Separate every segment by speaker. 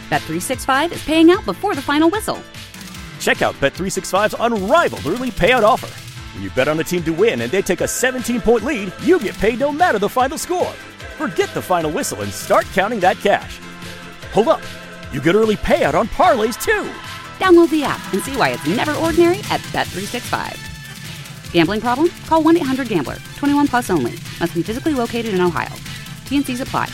Speaker 1: Bet365 is paying out before the final whistle.
Speaker 2: Check out Bet365's unrivaled early payout offer. When you bet on a team to win and they take a 17-point lead, you get paid no matter the final score. Forget the final whistle and start counting that cash. Hold up. You get early payout on parlays, too.
Speaker 1: Download the app and see why it's never ordinary at Bet365. Gambling problem? Call 1-800-GAMBLER. 21 plus only. Must be physically located in Ohio. T&Cs apply.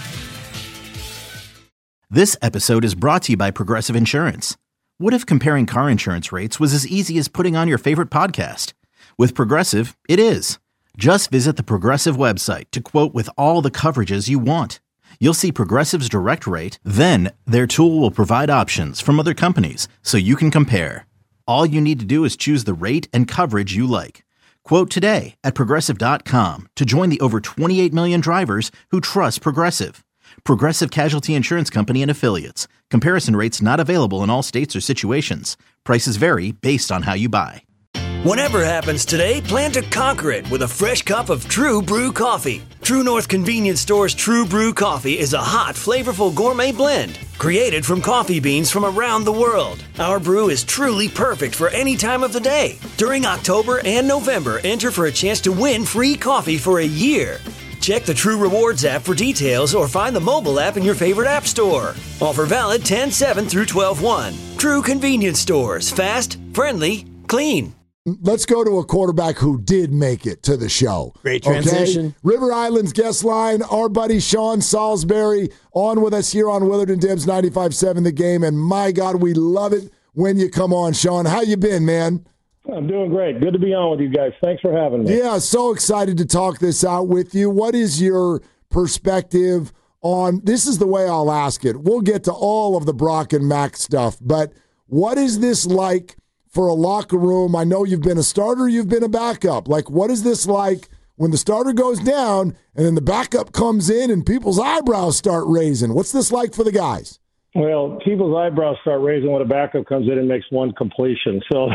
Speaker 3: This episode is brought to you by Progressive Insurance. What if comparing car insurance rates was as easy as putting on your favorite podcast? With Progressive, it is. Just visit the Progressive website to quote with all the coverages you want. You'll see Progressive's direct rate, then their tool will provide options from other companies so you can compare. All you need to do is choose the rate and coverage you like. Quote today at Progressive.com to join the over 28 million drivers who trust Progressive. Progressive Casualty Insurance Company and Affiliates. Comparison rates not available in all states or situations. Prices vary based on how you buy.
Speaker 4: Whatever happens today, plan to conquer it with a fresh cup of True Brew coffee. True North Convenience Store's True Brew coffee is a hot, flavorful gourmet blend created from coffee beans from around the world. Our brew is truly perfect for any time of the day. During October and November, enter for a chance to win free coffee for a year. Check the True Rewards app for details or find the mobile app in your favorite app store. Offer valid 10/7 through 12/1. True Convenience Stores. Fast, friendly, clean.
Speaker 5: Let's go to a quarterback who did make it to the show.
Speaker 6: Great transition.
Speaker 5: Okay? River Island's guest line, our buddy Sean Salisbury on with us here on Willard and Dibs 95.7 The Game. And my God, we love it when you come on, Sean. How you been, man?
Speaker 7: I'm doing great. Good to be on with you guys. Thanks for having me.
Speaker 5: Yeah, so excited to talk this out with you. What is your perspective on, this is the way I'll ask it. We'll get to all of the Brock and Mac stuff, but what is this like for a locker room? I know you've been a starter, you've been a backup. Like, what is this like when the starter goes down and then the backup comes in and people's eyebrows start raising? What's this like for the guys?
Speaker 7: Well, people's eyebrows start raising when a backup comes in and makes one completion. So,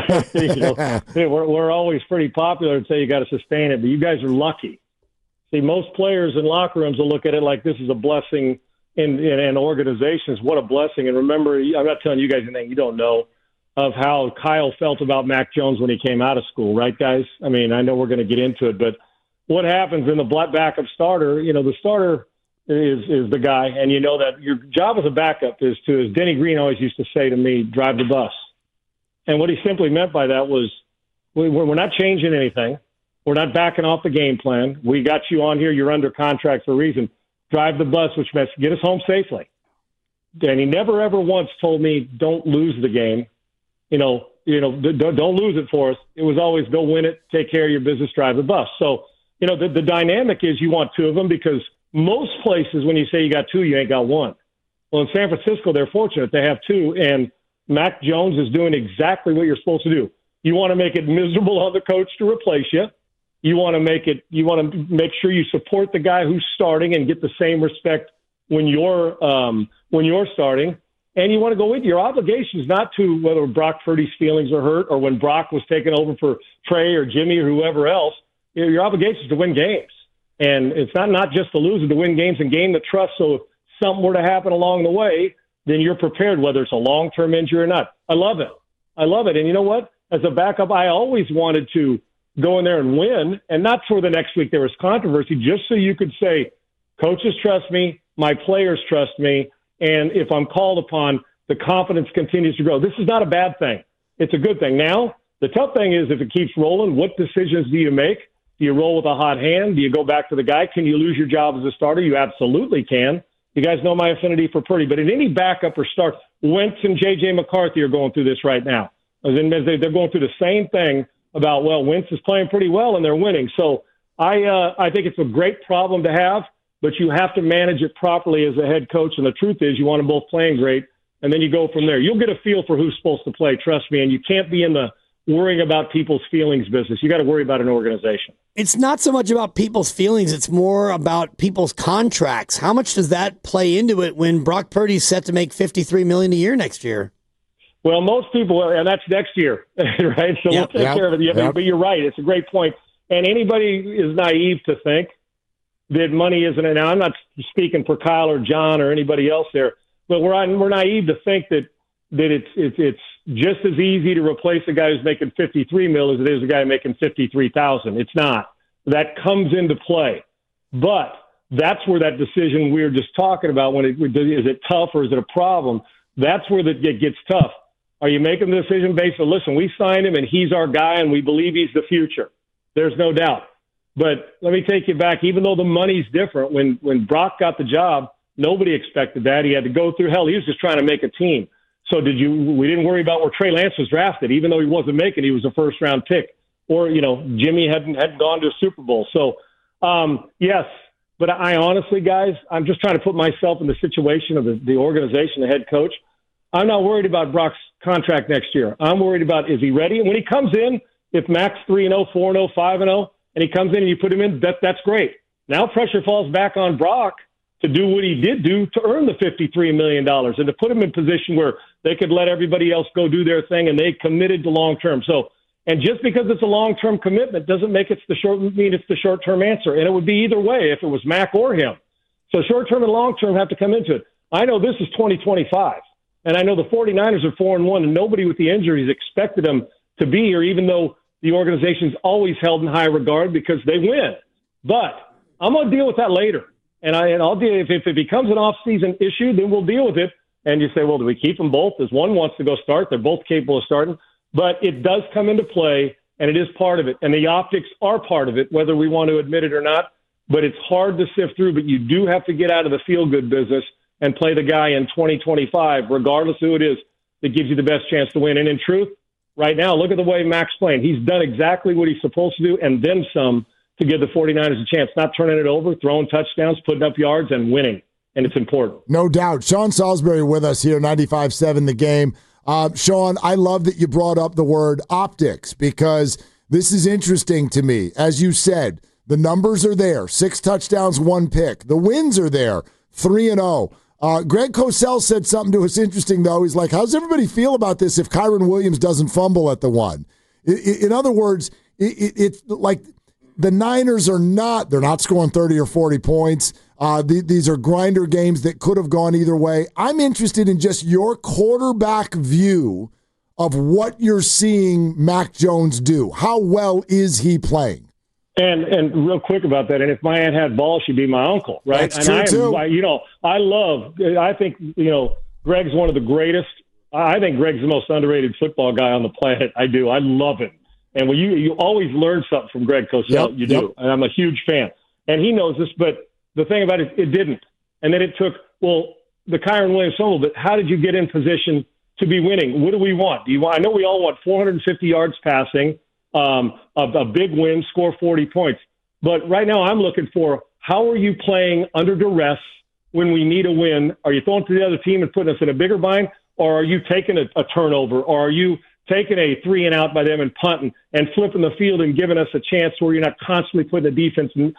Speaker 7: we're always pretty popular and say you got to sustain it, but you guys are lucky. See, most players in locker rooms will look at it like this is a blessing in organizations. What a blessing. And remember, I'm not telling you guys anything you don't know of how Kyle felt about Mac Jones when he came out of school, right, guys? I mean, I know we're going to get into it, but what happens in the backup starter, the starter is the guy, and you know that your job as a backup is to, as Denny Green always used to say to me, drive the bus. And what he simply meant by that was we're not changing anything. We're not backing off the game plan. We got you on here. You're under contract for a reason. Drive the bus, which means get us home safely. And he never, ever once told me, don't lose the game. Don't lose it for us. It was always go win it, take care of your business, drive the bus. So, the dynamic is you want two of them because most places when you say you got two, you ain't got one. Well, in San Francisco, they're fortunate. They have two, and Mac Jones is doing exactly what you're supposed to do. You want to make it miserable on the coach to replace you. You want to make sure you support the guy who's starting and get the same respect when you're starting. And you want to go with your obligations, not to whether Brock Purdy's feelings are hurt or when Brock was taking over for Trey or Jimmy or whoever else. Your obligation is to win games. And it's not just to lose, it's to win games and gain the trust. So if something were to happen along the way, then you're prepared, whether it's a long-term injury or not. I love it. And you know what? As a backup, I always wanted to go in there and win, and not for the next week there was controversy, just so you could say, coaches trust me, my players trust me, and if I'm called upon, the confidence continues to grow. This is not a bad thing. It's a good thing. Now, the tough thing is if it keeps rolling, what decisions do you make? Do you roll with a hot hand? Do you go back to the guy? Can you lose your job as a starter? You absolutely can. You guys know my affinity for Purdy. But in any backup or start, Wentz and J.J. McCarthy are going through this right now. They're going through the same thing about, Wentz is playing pretty well and they're winning. So I think it's a great problem to have, but you have to manage it properly as a head coach. And the truth is you want them both playing great, and then you go from there. You'll get a feel for who's supposed to play, trust me, and you can't be in the worrying about people's feelings business. You got to worry about an organization.
Speaker 6: It's not so much about people's feelings. It's more about people's contracts. How much does that play into it when Brock Purdy's set to make $53 million a year next year?
Speaker 7: Well, most people, and that's next year, right? So we'll take care of it. Yeah, but you're right. It's a great point. And anybody is naive to think that money isn't. Now, I'm not speaking for Kyle or John or anybody else there, but we're naive to think that it's just as easy to replace a guy who's making $53 million as it is a guy making $53,000. It's not. That comes into play, but that's where that decision we were just talking about, is it tough or is it a problem? That's where it gets tough. Are you making the decision based on, listen, we signed him and he's our guy and we believe he's the future? There's no doubt. But let me take you back. Even though the money's different, when Brock got the job, nobody expected that. He had to go through hell. He was just trying to make a team. So we didn't worry about where Trey Lance was drafted, even though he wasn't making, he was a first-round pick. Or, Jimmy hadn't gone to a Super Bowl. So, yes. But I honestly, guys, I'm just trying to put myself in the situation of the organization, the head coach. I'm not worried about Brock's contract next year. I'm worried about, is he ready? And when he comes in, if Mac's 3-0, 4-0, 5-0, and he comes in and you put him in, that's great. Now pressure falls back on Brock to do what he did do to earn the $53 million and to put him in position where they could let everybody else go do their thing and they committed to long-term. So, and just because it's a long-term commitment doesn't make it's the short-term answer. And it would be either way if it was Mac or him. So short-term and long-term have to come into it. I know this is 2025, and I know the 49ers are 4-1, and nobody with the injuries expected them to be here, even though the organization's always held in high regard because they win. But I'm going to deal with that later. And I'll deal if it becomes an off-season issue, then we'll deal with it. And you say, well, do we keep them both? As one wants to go start, they're both capable of starting. But it does come into play, and it is part of it. And the optics are part of it, whether we want to admit it or not. But it's hard to sift through. But you do have to get out of the feel-good business and play the guy in 2025, regardless of who it is, that gives you the best chance to win. And in truth, right now, look at the way Mac's playing. He's done exactly what he's supposed to do and then some to give the 49ers a chance, not turning it over, throwing touchdowns, putting up yards, and winning. And it's important.
Speaker 5: No doubt. Sean Salisbury with us here, 95.7 The Game. Sean, I love that you brought up the word optics because this is interesting to me. As you said, the numbers are there. 6 touchdowns, 1 pick. The wins are there, 3-0. Greg Cosell said something to us interesting, though. He's like, how's everybody feel about this if Kyren Williams doesn't fumble at the one? In other words, it's like the Niners they're not scoring 30 or 40 points. These are grinder games that could have gone either way. I'm interested in just your quarterback view of what you're seeing Mac Jones do. How well is he playing?
Speaker 7: And real quick about that, and if my aunt had balls, she'd be my uncle, right?
Speaker 5: That's true, too.
Speaker 7: I think Greg's one of the greatest. I think Greg's the most underrated football guy on the planet. I do. I love him. And when you always learn something from Greg Cosell, you do. And I'm a huge fan. And he knows this, but the thing about it didn't. And then it took, the Kyren Williams fumble, but how did you get in position to be winning? What do we want? I know we all want 450 yards passing, a big win, score 40 points. But right now I'm looking for how are you playing under duress when we need a win? Are you throwing to the other team and putting us in a bigger bind? Or are you taking a turnover? Or are you taking a 3-and-out by them and punting and flipping the field and giving us a chance where you're not constantly putting the defense in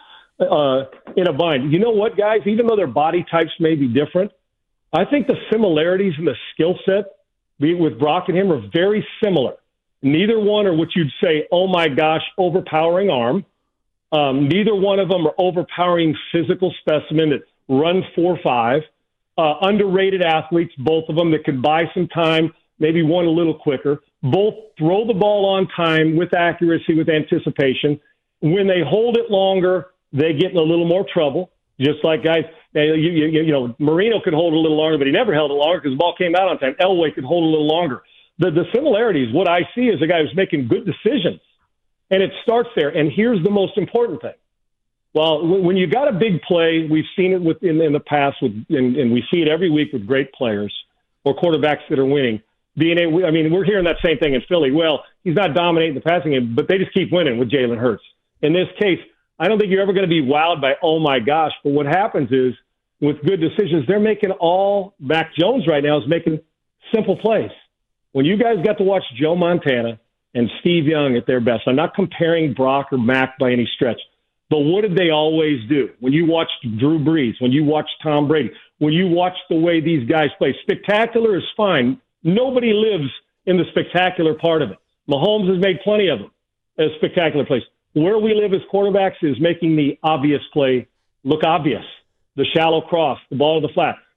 Speaker 7: a bind? You know what, guys? Even though their body types may be different, I think the similarities in the skill set with Brock and him are very similar. Neither one are what you'd say, oh, my gosh, overpowering arm. Neither one of them are overpowering physical specimen that run 4.5. Underrated athletes, both of them, that could buy some time, maybe one a little quicker. Both throw the ball on time with accuracy, with anticipation. When they hold it longer, they get in a little more trouble. Just like guys, Marino could hold it a little longer, but he never held it longer because the ball came out on time. Elway could hold it a little longer. The similarities, what I see is a guy who's making good decisions, and it starts there. And here's the most important thing. Well, when you got a big play, we've seen it in the past, and we see it every week with great players or quarterbacks that are winning. We're hearing that same thing in Philly. Well, he's not dominating the passing game, but they just keep winning with Jalen Hurts. In this case, I don't think you're ever going to be wowed by, oh, my gosh. But what happens is, with good decisions, they're making Mac Jones right now is making simple plays. When you guys got to watch Joe Montana and Steve Young at their best, I'm not comparing Brock or Mac by any stretch, but what did they always do? When you watched Drew Brees, when you watched Tom Brady, when you watched the way these guys play, spectacular is fine. Nobody lives in the spectacular part of it. Mahomes has made plenty of them as spectacular plays. Where we live as quarterbacks is making the obvious play look obvious. The shallow cross, the ball to the flat.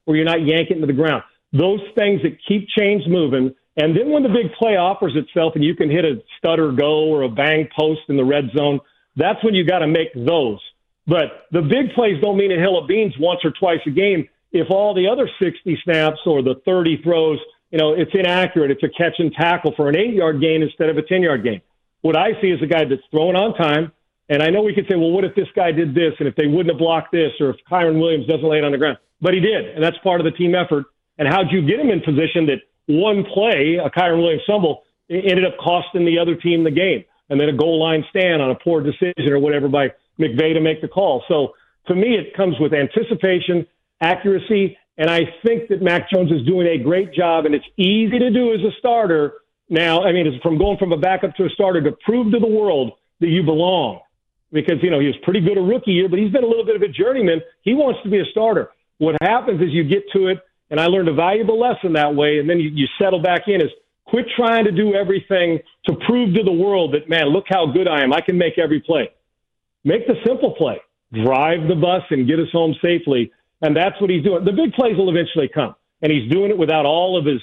Speaker 7: where you're not yanking to the ground. Those things that keep chains moving. And then when the big play offers itself and you can hit a stutter go or a bang post in the red zone, that's when you got to make those. But the big plays don't mean a hill of beans once or twice a game if all the other 60 snaps or the 30 throws, it's inaccurate. It's a catch and tackle for an 8-yard gain instead of a 10-yard gain. What I see is a guy that's throwing on time. And I know we could say, well, what if this guy did this and if they wouldn't have blocked this or if Kyren Williams doesn't lay it on the ground? But he did, and that's part of the team effort. And how'd you get him in position that one play, a Kyren Williams fumble, ended up costing the other team the game? And then a goal line stand on a poor decision or whatever by McVay to make the call. So to me, it comes with anticipation, accuracy, and I think that Mac Jones is doing a great job, and it's easy to do as a starter now. I mean, it's from going from a backup to a starter to prove to the world that you belong. Because, he was pretty good a rookie year, but he's been a little bit of a journeyman. He wants to be a starter. What happens is you get to it, and I learned a valuable lesson that way, and then you settle back in, is quit trying to do everything to prove to the world that, man, look how good I am. I can make every play. Make the simple play. Drive the bus and get us home safely, and that's what he's doing. The big plays will eventually come, and he's doing it without all of his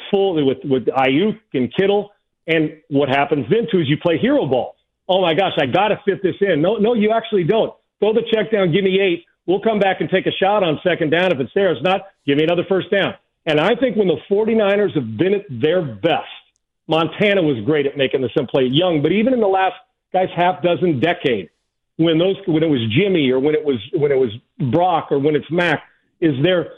Speaker 7: with Ayuk and Kittle, and what happens then, too, is you play hero ball. Oh, my gosh, I got to fit this in. No, you actually don't. Throw the check down, give me 8. We'll come back and take a shot on second down if it's there. If not, give me another first down. And I think when the 49ers have been at their best, Montana was great at making the simple play young, but even in the last, half dozen decade, when it was Jimmy or when it was Brock or when it's Mac, is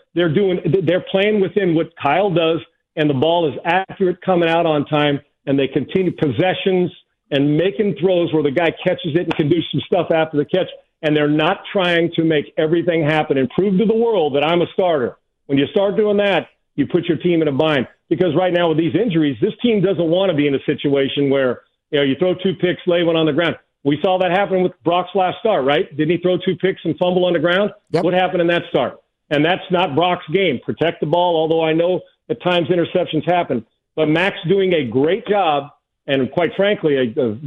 Speaker 7: they're playing within what Kyle does, and the ball is accurate coming out on time, and they continue possessions and making throws where the guy catches it and can do some stuff after the catch, and they're not trying to make everything happen and prove to the world that I'm a starter. When you start doing that, you put your team in a bind. Because right now with these injuries, this team doesn't want to be in a situation where you throw 2 picks, lay one on the ground. We saw that happen with Brock's last start, right? Didn't he throw 2 picks and fumble on the ground? Yep. What happened in that start? And that's not Brock's game. Protect the ball, although I know at times interceptions happen. But Mac's doing a great job, and quite frankly,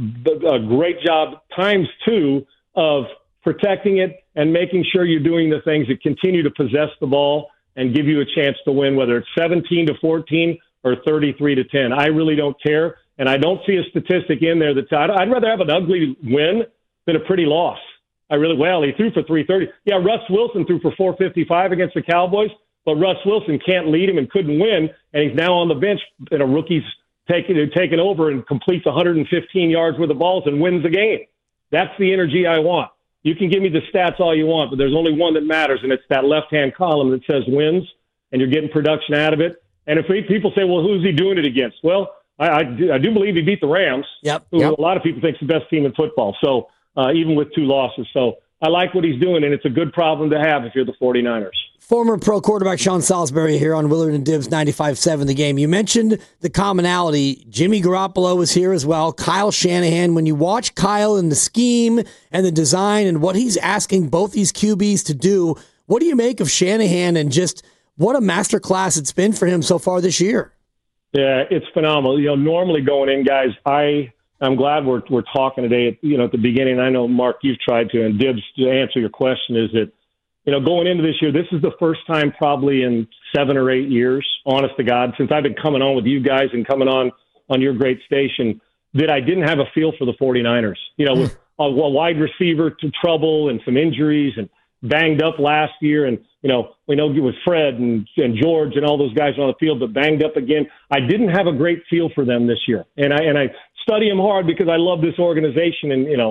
Speaker 7: a great job times 2 of protecting it and making sure you're doing the things that continue to possess the ball and give you a chance to win, whether it's 17-14 or 33-10. I really don't care, and I don't see a statistic in there that I'd rather have an ugly win than a pretty loss. He threw for 330. Yeah, Russ Wilson threw for 455 against the Cowboys, but Russ Wilson can't lead him and couldn't win, and he's now on the bench, and a rookie's taken over and completes 115 yards worth of balls and wins the game. That's the energy I want. You can give me the stats all you want, but there's only one that matters, and it's that left-hand column that says wins, and you're getting production out of it. And if people say, well, who's he doing it against? Well, I do believe he beat the Rams, who a lot of people think is the best team in football, so even with 2 losses. So I like what he's doing, and it's a good problem to have if you're the 49ers.
Speaker 6: Former pro quarterback Sean Salisbury here on Willard and Dibs 95.7 The Game. You mentioned the commonality. Jimmy Garoppolo was here as well. Kyle Shanahan. When you watch Kyle and the scheme and the design and what he's asking both these QBs to do, what do you make of Shanahan and just what a masterclass it's been for him so far this year?
Speaker 7: Yeah, it's phenomenal. Normally going in, guys, I'm glad we're talking today at the beginning. I know, Mark, you've tried to, and Dibs, to answer your question, is that going into this year, this is the first time probably in 7 or 8 years, honest to God, since I've been coming on with you guys and coming on your great station, that I didn't have a feel for the 49ers. With a wide receiver to trouble and some injuries and banged up last year. And, we know with Fred and George and all those guys on the field, but banged up again. I didn't have a great feel for them this year. And I study them hard because I love this organization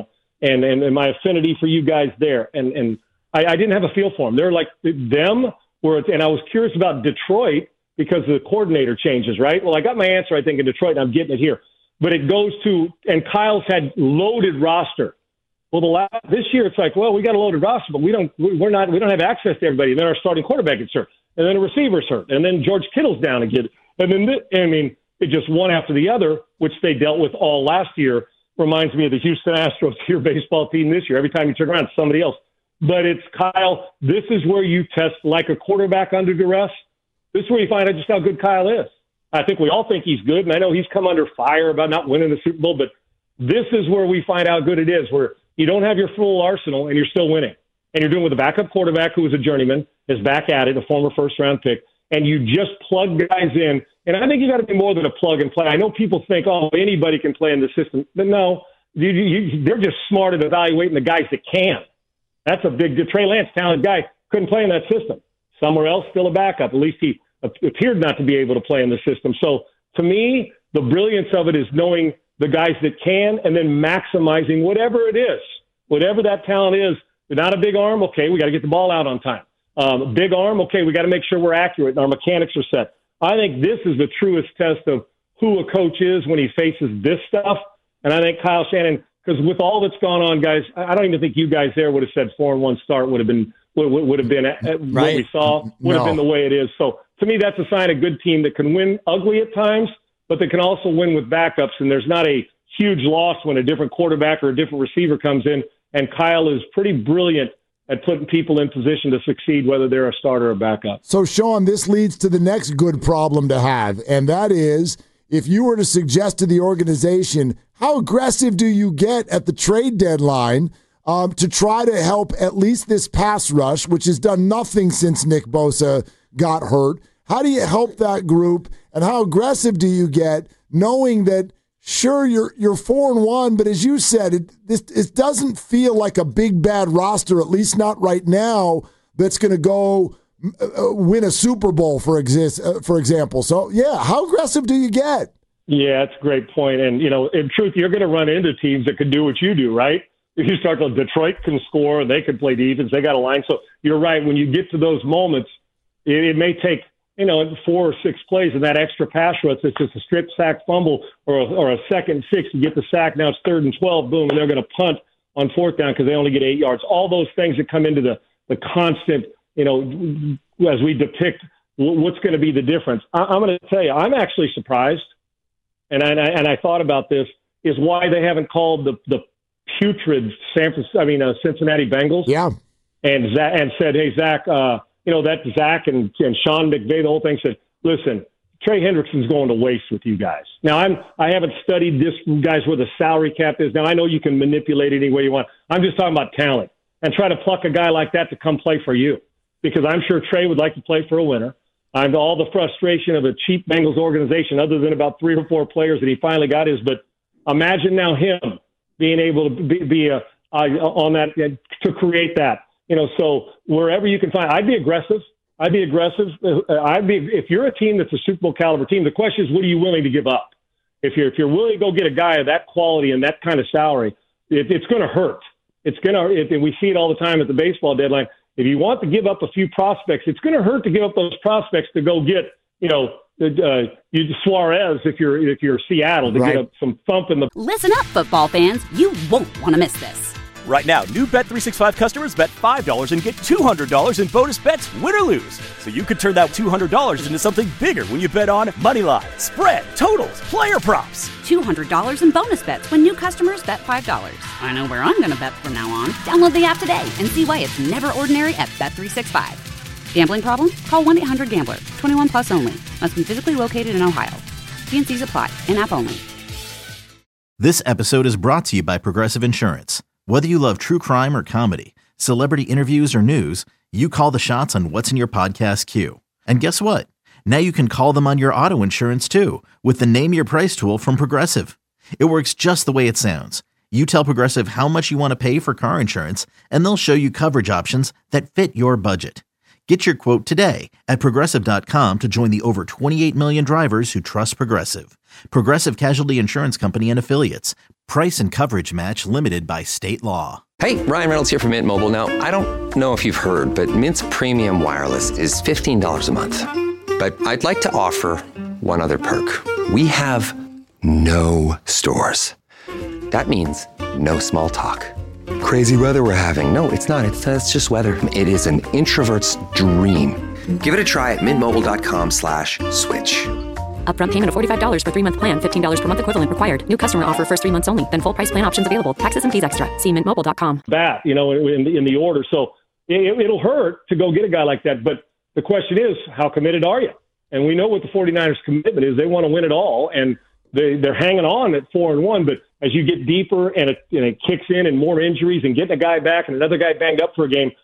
Speaker 7: and my affinity for you guys there. And I didn't have a feel for them. They're like them, and I was curious about Detroit because the coordinator changes, right? Well, I got my answer, I think, in Detroit, and I'm getting it here. But it goes to, and Kyle's had loaded roster. Well, this year it's like, well, we got a loaded roster, but we don't have access to everybody. And then our starting quarterback gets hurt, and then a receiver's hurt, and then George Kittle's down again. And then, it just one after the other, which they dealt with all last year, reminds me of the Houston Astros, your baseball team this year. Every time you turn around, it's somebody else. But it's Kyle. This is where you test like a quarterback under duress. This is where you find out just how good Kyle is. I think we all think he's good, and I know he's come under fire about not winning the Super Bowl, but this is where we find out how good it is, where you don't have your full arsenal and you're still winning. and you're doing with a backup quarterback who was a journeyman, is back at it, a former first-round pick, and you just plug guys in. And I think you got to be more than a plug and play. I know people think, oh, anybody can play in the system. But no, they're just smart at evaluating the guys that can. That's a big deal. Trey Lance, talented guy, couldn't play in that system. Somewhere else, still a backup. At least he appeared not to be able to play in the system. So to me, the brilliance of it is knowing the guys that can and then maximizing whatever it is, whatever that talent is. You're not a big arm, okay, we got to get the ball out on time. Big arm, okay, we got to make sure we're accurate and our mechanics are set. I think this is the truest test of who a coach is when he faces this stuff. And I think Kyle Shanahan, because with all that's gone on, guys, I don't even think you guys there would have said 4-1 start would have been right. What we saw would have been the way it is. So to me, that's a sign of a good team that can win ugly at times, but they can also win with backups. And there's not a huge loss when a different quarterback or a different receiver comes in. And Kyle is pretty brilliant at putting people in position to succeed, whether they're a starter or backup.
Speaker 5: So, Sean, this leads to the next good problem to have, and that is if you were to suggest to the organization, how aggressive do you get at the trade deadline to try to help at least this pass rush, which has done nothing since Nick Bosa got hurt? How do you help that group, and how aggressive do you get knowing that, sure, you're 4-1, but as you said, it doesn't feel like a big bad roster, at least not right now, that's going to go win a Super Bowl, for example. So, yeah, how aggressive do you get?
Speaker 7: Yeah, that's a great point. And, in truth, you're going to run into teams that can do what you do, right? If you start to, Detroit can score, they can play defense, they got a line. So you're right, when you get to those moments, it may take 4 or 6 plays and that extra pass rush, it's just a strip sack fumble or a 2nd and 6 to get the sack. Now it's 3rd and 12, boom, and they're going to punt on 4th down because they only get 8 yards. All those things that come into the constant, as we depict what's going to be the difference. I'm going to tell you, I'm actually surprised, and I thought about this, is why they haven't called the putrid Cincinnati Bengals.
Speaker 5: Yeah.
Speaker 7: And said, hey, Zach, that Zach and Sean McVay, the whole thing said, listen, Trey Hendrickson's going to waste with you guys. Now, I haven't studied this, guys, where the salary cap is. Now, I know you can manipulate it any way you want. I'm just talking about talent and try to pluck a guy like that to come play for you, because I'm sure Trey would like to play for a winner. I'm all the frustration of a cheap Bengals organization, other than about 3 or 4 players that he finally got his. But imagine now him being able to be on that, to create that. So wherever you can find, I'd be aggressive. If you're a team that's a Super Bowl caliber team, the question is, what are you willing to give up? If you're willing to go get a guy of that quality and that kind of salary, it's going to hurt. And we see it all the time at the baseball deadline. If you want to give up a few prospects, it's going to hurt to give up those prospects to go get, Suarez if you're Seattle to get some thump in the.
Speaker 1: Listen up, football fans. You won't want to miss this.
Speaker 2: Right now, new Bet365 customers bet $5 and get $200 in bonus bets, win or lose. So you could turn that $200 into something bigger when you bet on money line, spread, totals, player props.
Speaker 1: $200 in bonus bets when new customers bet $5. I know where I'm going to bet from now on. Download the app today and see why it's never ordinary at Bet365. Gambling problem? Call 1-800-GAMBLER. 21 plus only. Must be physically located in Ohio. T&Cs apply. In-app only.
Speaker 3: This episode is brought to you by Progressive Insurance. Whether you love true crime or comedy, celebrity interviews or news, you call the shots on what's in your podcast queue. And guess what? Now you can call them on your auto insurance too, with the Name Your Price tool from Progressive. It works just the way it sounds. You tell Progressive how much you want to pay for car insurance, and they'll show you coverage options that fit your budget. Get your quote today at Progressive.com to join the over 28 million drivers who trust Progressive. Progressive Casualty Insurance Company and Affiliates. Price and coverage match limited by state law.
Speaker 8: Hey, Ryan Reynolds here from Mint Mobile. Now, I don't know if you've heard, but Mint's premium wireless is $15 a month. But I'd like to offer one other perk. We have no stores. That means no small talk. Crazy weather we're having. No, it's not. It's just weather. It is an introvert's dream. Give it a try at mintmobile.com/switch.
Speaker 9: Upfront payment of $45 for 3-month plan. $15 per month equivalent required. New customer offer first 3 months only. Then full price plan options available. Taxes and fees extra. See mintmobile.com.
Speaker 7: That, in the order. So it'll hurt to go get a guy like that. But the question is, how committed are you? And we know what the 49ers' commitment is. They want to win it all. And they're hanging on at 4-1. But as you get deeper and it kicks in and more injuries and getting a guy back and another guy banged up for a game,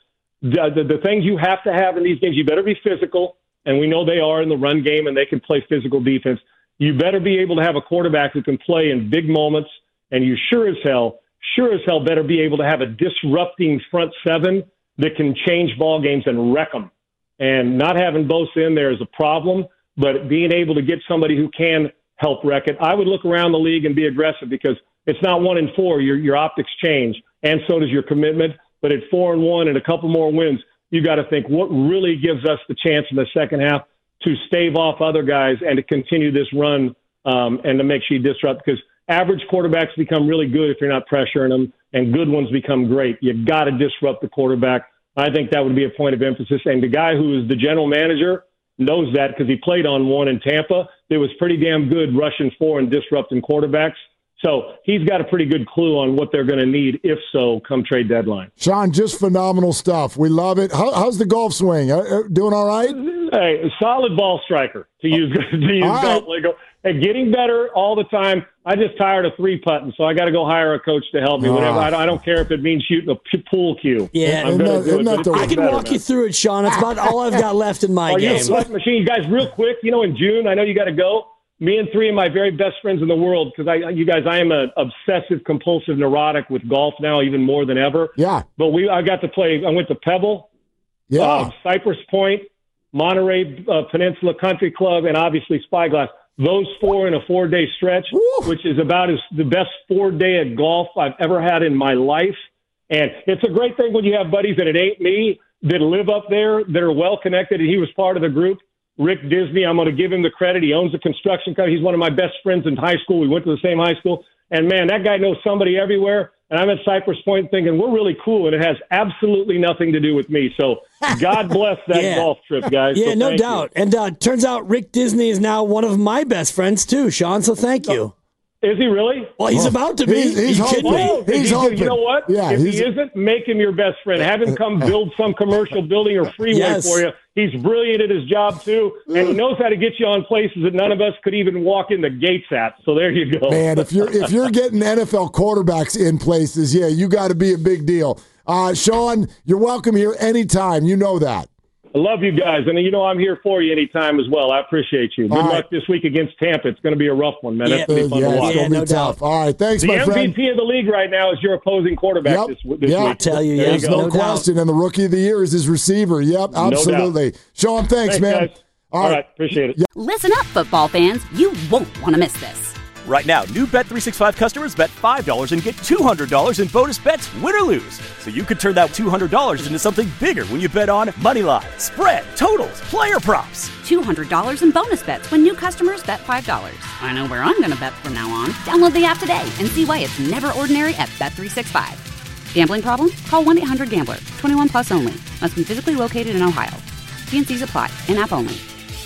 Speaker 7: the things you have to have in these games, you better be physical, and we know they are in the run game, and they can play physical defense. You better be able to have a quarterback who can play in big moments, and you sure as hell better be able to have a disrupting front seven that can change ball games and wreck them. And not having Bosa in there is a problem, but being able to get somebody who can help wreck it. I would look around the league and be aggressive because it's not 1-4. Your optics change, and so does your commitment. But at 4-1 and a couple more wins, you got to think what really gives us the chance in the second half to stave off other guys and to continue this run and to make sure you disrupt, because average quarterbacks become really good if you're not pressuring them, and good ones become great. You got to disrupt the quarterback. I think that would be a point of emphasis. And the guy who is the general manager knows that because he played on one in Tampa. It was pretty damn good rushing for and disrupting quarterbacks. So he's got a pretty good clue on what they're going to need, if so, come trade deadline.
Speaker 5: Sean, just phenomenal stuff. We love it. How's the golf swing? Doing all right?
Speaker 7: Hey, solid ball striker, to use golf lingo. Hey, getting better all the time. I just tired of 3-putting, so I got to go hire a coach to help me. Whatever. I don't care if it means shooting a pool cue.
Speaker 6: Yeah, I can walk you through it, Sean. That's about all I've got left in my game.
Speaker 7: You a sweat machine? You guys, real quick, in June, I know you got to go. Me and 3 of my very best friends in the world, because I am an obsessive, compulsive neurotic with golf now, even more than ever.
Speaker 5: Yeah.
Speaker 7: But I got to play. I went to Pebble, Cypress Point, Monterey Peninsula Country Club, and obviously Spyglass. Those 4 in a 4-day stretch, which is about the best 4-day at golf I've ever had in my life. And it's a great thing when you have buddies, and it ain't me, that live up there, that are well connected, and he was part of the group. Rick Disney, I'm going to give him the credit. He owns a construction company. He's one of my best friends in high school. We went to the same high school. And, man, that guy knows somebody everywhere. And I'm at Cypress Point thinking, we're really cool, and it has absolutely nothing to do with me. So God bless that golf trip, guys.
Speaker 6: Yeah,
Speaker 7: so
Speaker 6: no doubt.
Speaker 7: You.
Speaker 6: And turns out Rick Disney is now one of my best friends, too, Sean, so thank you.
Speaker 7: Is he really?
Speaker 6: Well, he's about to be.
Speaker 5: He's hoping.
Speaker 7: He's hoping. You know what?
Speaker 5: Yeah,
Speaker 7: if he isn't, make him your best friend. Have him come build some commercial building or freeway for you. He's brilliant at his job, too, and he knows how to get you on places that none of us could even walk in the gates at. So there you go.
Speaker 5: Man, if you're getting NFL quarterbacks in places, you got to be a big deal. Sean, you're welcome here anytime. You know that.
Speaker 7: I love you guys, and I'm here for you anytime as well. I appreciate you. Good luck this week against Tampa. It's going to be a rough one, man. That's going to be fun to watch.
Speaker 5: It's going to be tough. All right, thanks, my friend.
Speaker 7: The MVP of the league right now is your opposing quarterback this week.
Speaker 6: I'll tell you,
Speaker 5: there's no question. And the rookie of the year is his receiver. Yep, absolutely.
Speaker 7: No
Speaker 5: Sean, thanks, man.
Speaker 7: Guys. All right, appreciate it.
Speaker 5: Yeah.
Speaker 1: Listen up, football fans. You won't want to miss this.
Speaker 2: Right now, new Bet365 customers bet $5 and get $200 in bonus bets, win or lose. So you could turn that $200 into something bigger when you bet on moneyline, spread, totals, player props.
Speaker 1: $200 in bonus bets when new customers bet $5. I know where I'm going to bet from now on. Download the app today and see why it's never ordinary at Bet365. Gambling problem? Call 1-800-GAMBLER. 21 plus only. Must be physically located in Ohio. T&Cs apply. In-app only.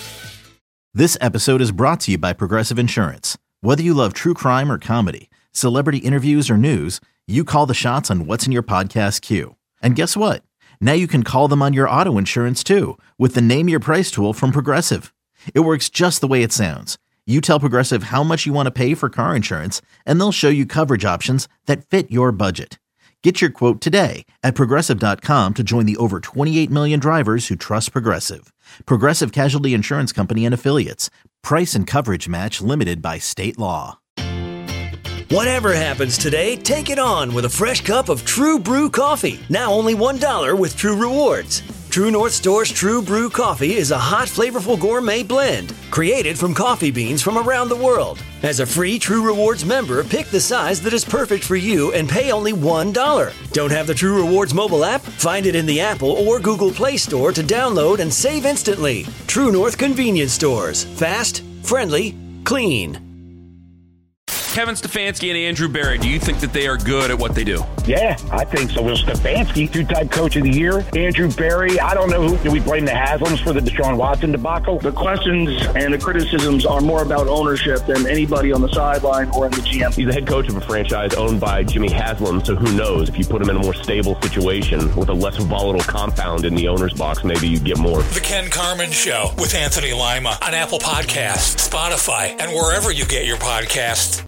Speaker 3: This episode is brought to you by Progressive Insurance. Whether you love true crime or comedy, celebrity interviews or news, you call the shots on what's in your podcast queue. And guess what? Now you can call them on your auto insurance too with the Name Your Price tool from Progressive. It works just the way it sounds. You tell Progressive how much you want to pay for car insurance, and they'll show you coverage options that fit your budget. Get your quote today at Progressive.com to join the over 28 million drivers who trust Progressive. Progressive Casualty Insurance Company and Affiliates. Price and coverage match limited by state law.
Speaker 4: Whatever happens today, take it on with a fresh cup of True Brew coffee. Now only $1 with True Rewards. True North Store's True Brew coffee is a hot, flavorful gourmet blend created from coffee beans from around the world. As a free True Rewards member, pick the size that is perfect for you and pay only $1. Don't have the True Rewards mobile app? Find it in the Apple or Google Play Store to download and save instantly. True North Convenience Stores. Fast, friendly, clean.
Speaker 10: Kevin Stefanski and Andrew Berry, do you think that they are good at what they do?
Speaker 11: Yeah, I think so. Well, Stefanski, two-time coach of the year. Andrew Berry, I don't know who. Do we blame the Haslams for the Deshaun Watson debacle?
Speaker 12: The questions and the criticisms are more about ownership than anybody on the sideline or in the GM.
Speaker 13: He's the head coach of a franchise owned by Jimmy Haslam, so who knows? If you put him in a more stable situation with a less volatile compound in the owner's box, maybe you'd get more.
Speaker 14: The Ken Carman Show with Anthony Lima on Apple Podcasts, Spotify, and wherever you get your podcasts.